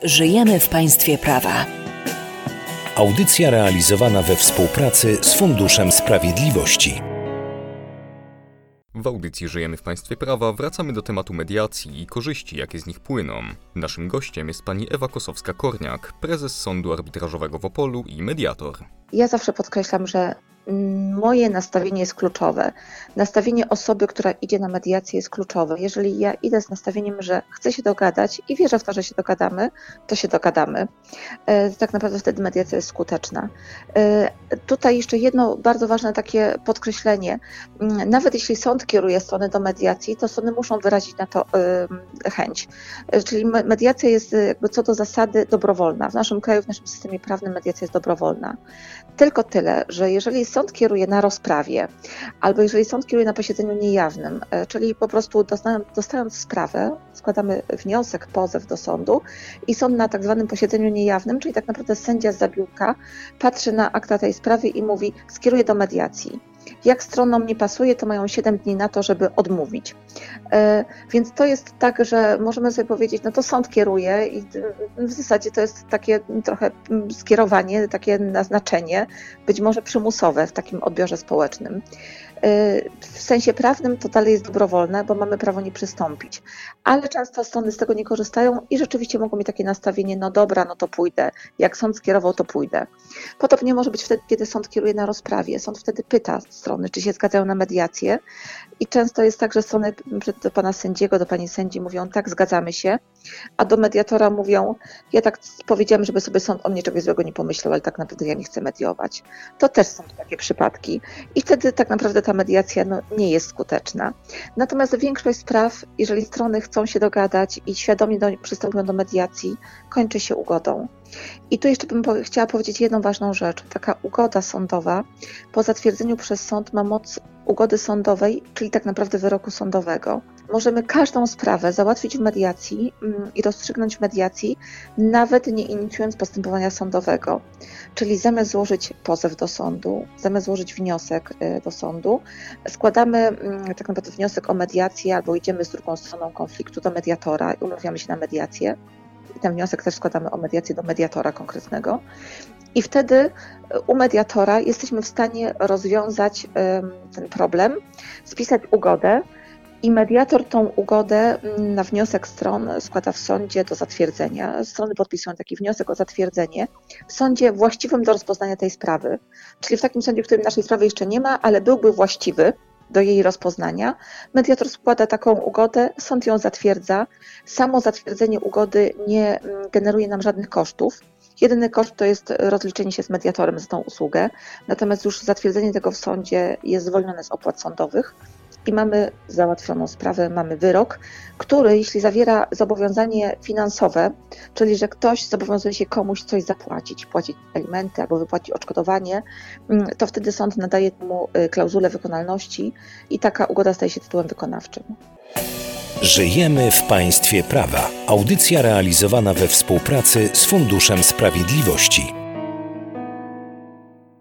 Żyjemy w państwie prawa. Audycja realizowana we współpracy z Funduszem Sprawiedliwości. W audycji Żyjemy w państwie prawa wracamy do tematu mediacji i korzyści, jakie z nich płyną. Naszym gościem jest pani Ewa Kosowska-Korniak, prezes Sądu Arbitrażowego w Opolu i mediator. Ja zawsze podkreślam, że moje nastawienie jest kluczowe. Nastawienie osoby, która idzie na mediację, jest kluczowe. Jeżeli ja idę z nastawieniem, że chcę się dogadać i wierzę w to, że się dogadamy, to się dogadamy. Tak naprawdę wtedy mediacja jest skuteczna. Tutaj jeszcze jedno bardzo ważne takie podkreślenie. Nawet jeśli sąd kieruje strony do mediacji, to strony muszą wyrazić na to chęć. Czyli mediacja jest jakby co do zasady dobrowolna. W naszym kraju, w naszym systemie prawnym mediacja jest dobrowolna. Tylko tyle, że jeżeli sąd kieruje na rozprawie, albo jeżeli sąd kieruje na posiedzeniu niejawnym, czyli po prostu dostając sprawę, składamy wniosek, pozew do sądu i sąd na tak zwanym posiedzeniu niejawnym, czyli tak naprawdę sędzia z zabiórka patrzy na akta tej sprawy i mówi, skieruje do mediacji. Jak stronom nie pasuje, to mają 7 dni na to, żeby odmówić. Więc to jest tak, że możemy sobie powiedzieć, no to sąd kieruje i w zasadzie to jest takie trochę skierowanie, takie naznaczenie, być może przymusowe w takim odbiorze społecznym. W sensie prawnym to dalej jest dobrowolne, bo mamy prawo nie przystąpić. Ale często strony z tego nie korzystają i rzeczywiście mogą mieć takie nastawienie, no dobra, no to pójdę. Jak sąd skierował, to pójdę. Podobnie może być wtedy, kiedy sąd kieruje na rozprawie. Sąd wtedy pyta strony, czy się zgadzają na mediację. I często jest tak, że strony do pana sędziego, do pani sędzi mówią, tak, zgadzamy się, a do mediatora mówią, ja tak powiedziałem, żeby sobie sąd o mnie czegoś złego nie pomyślał, ale tak naprawdę ja nie chcę mediować. To też są takie przypadki. I wtedy tak naprawdę ta mediacja nie jest skuteczna. Natomiast większość spraw, jeżeli strony chcą się dogadać i świadomie przystępują do mediacji, kończy się ugodą. I tu jeszcze bym chciała powiedzieć jedną ważną rzecz. Taka ugoda sądowa po zatwierdzeniu przez sąd ma moc ugody sądowej, czyli tak naprawdę wyroku sądowego. Możemy każdą sprawę załatwić w mediacji i rozstrzygnąć w mediacji, nawet nie inicjując postępowania sądowego. Czyli zamiast złożyć pozew do sądu, zamiast złożyć wniosek do sądu, składamy tak naprawdę wniosek o mediację albo idziemy z drugą stroną konfliktu do mediatora i umawiamy się na mediację. I ten wniosek też składamy o mediację do mediatora konkretnego. I wtedy u mediatora jesteśmy w stanie rozwiązać ten problem, spisać ugodę i mediator tą ugodę na wniosek stron składa w sądzie do zatwierdzenia. Strony podpisują taki wniosek o zatwierdzenie w sądzie właściwym do rozpoznania tej sprawy, czyli w takim sądzie, w którym naszej sprawy jeszcze nie ma, ale byłby właściwy do jej rozpoznania. Mediator składa taką ugodę, sąd ją zatwierdza. Samo zatwierdzenie ugody nie generuje nam żadnych kosztów. Jedyny koszt to jest rozliczenie się z mediatorem za tą usługę, natomiast już zatwierdzenie tego w sądzie jest zwolnione z opłat sądowych i mamy załatwioną sprawę, mamy wyrok, który jeśli zawiera zobowiązanie finansowe, czyli że ktoś zobowiązuje się komuś coś zapłacić, płacić alimenty albo wypłacić odszkodowanie, to wtedy sąd nadaje mu klauzulę wykonalności i taka ugoda staje się tytułem wykonawczym. Żyjemy w państwie prawa. Audycja realizowana we współpracy z Funduszem Sprawiedliwości.